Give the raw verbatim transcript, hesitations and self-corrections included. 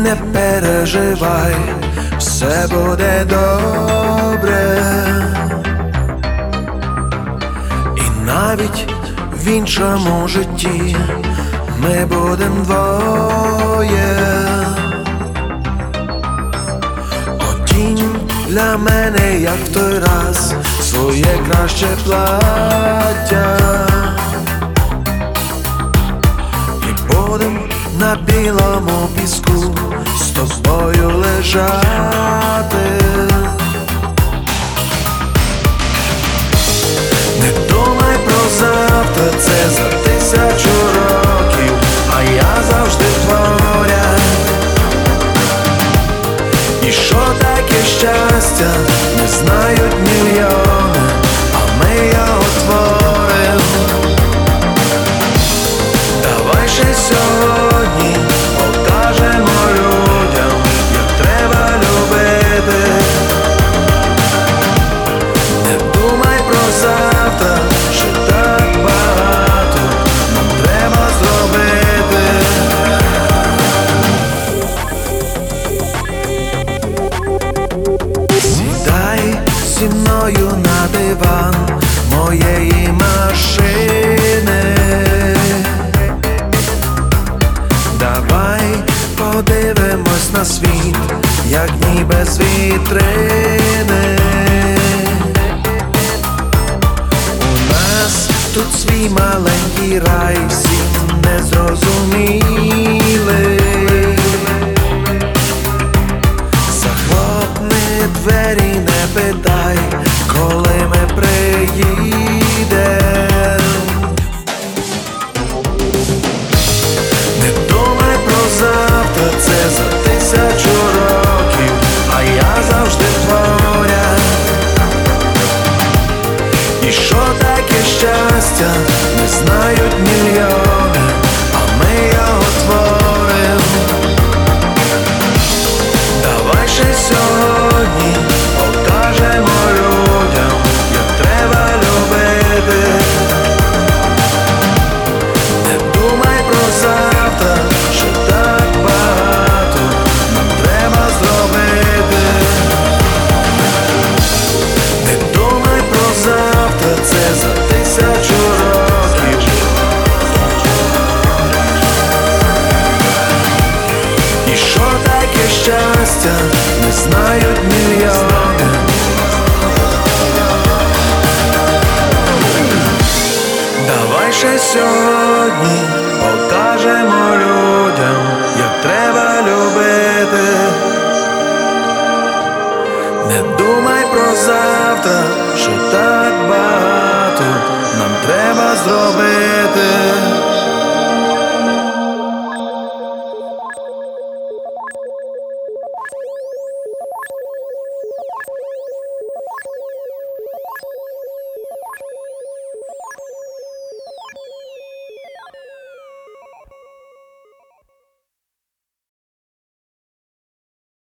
не переживай, все буде добре. І навіть в іншому житті ми будем двоє. Одінь для мене, як в той раз, своє краще плаття, і будем на білому піску з тобою лежати. Не думай про завтра, це за тисячу років, а я завжди поряд. І що таке щастя, не знають мільйони, а ми його творим. Давай ще сьогодні покажемо людям, як треба любити. Не думай про завтра, що так багато нам треба зробити. Сідай зі мною на диван моєї машини. Давай подивимось на світ, як ніби з вітрини. У нас тут свій маленький рай, всім незрозумілий. Захлопни двері, не питай, коли ми приїдем. Не думай про завтра, це за тисячу років, а я завжди поряд. І що таке щастя, не знають мільйони, а ми його творим. Давай ще сьогодні покажемо людям, як треба любити. Не думай про завтра, що так багато нам треба зробити. Не думай про завтра, це за тисячу років. І що таке щастя, не знають мільйони. Давай ще сьогодні покажемо людям, як треба любити. Не думай про завтра, що так багато нам треба зробити.